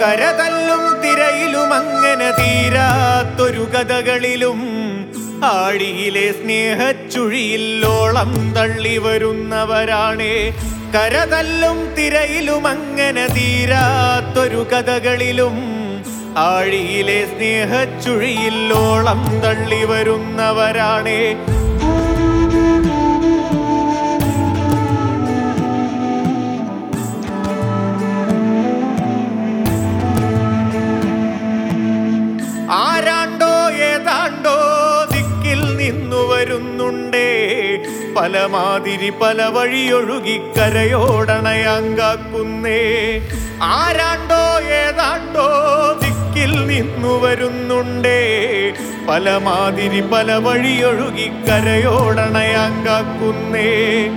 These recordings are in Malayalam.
കരതല്ലും തിരയിലും അങ്ങനെ തീരാത്തൊരു കഥകളിലും ആഴിയിലെ സ്നേഹച്ചുഴിയില്ലോളം തള്ളി വരുന്നവരാണ്. കരതല്ലും തിരയിലും അങ്ങനെ തീരാത്തൊരു കഥകളിലും ആഴിയിലെ സ്നേഹച്ചുഴിയില്ലോളം തള്ളി വരുന്നവരാണ്. ആരാണ്ടോ ഏതാണ്ടോ ദിക്കിൽ നിന്നു വരുന്നുണ്ടേ, പലമാതിരി പല വഴിയൊഴുകി കരയോടണയാങ്കാക്കുന്നേ. ആരാണ്ടോ ഏതാണ്ടോ ദിക്കിൽ നിന്നു വരുന്നുണ്ടേ, പലമാതിരി പല വഴിയൊഴുകി കരയോടണയാങ്കാക്കുന്നേ.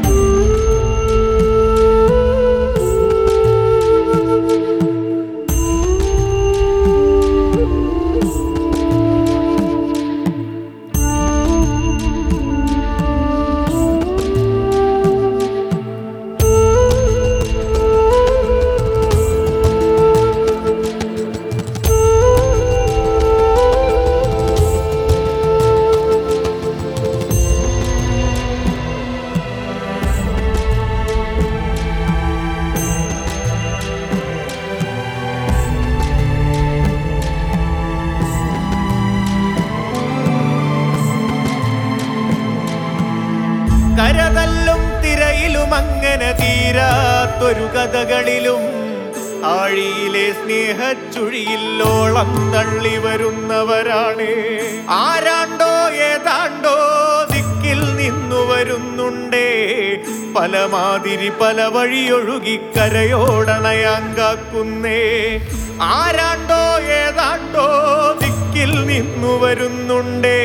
കരതല്ലും തിരയിലും അങ്ങനെ തീരാത്തൊരു കഥകളിലും ആഴിയിലെ സ്നേഹച്ചുഴിയില്ലോളം തള്ളി വരുന്നവരാണ്. ആരാണ്ടോ ഏതാണ്ടോ ദിക്കിൽ നിന്നു വരുന്നുണ്ടേ, പലമാതിരി പല വഴിയൊഴുകി കരയോടണയാങ്കാക്കുന്നേ. ആരാണ്ടോ ഏതാണ്ടോ ദിക്കിൽ നിന്നു വരുന്നുണ്ടേ,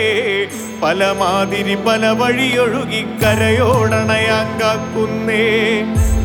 പലമാതിരി പല വഴിയൊഴുകി കരയോടണയാങ്കാക്കുന്നേ.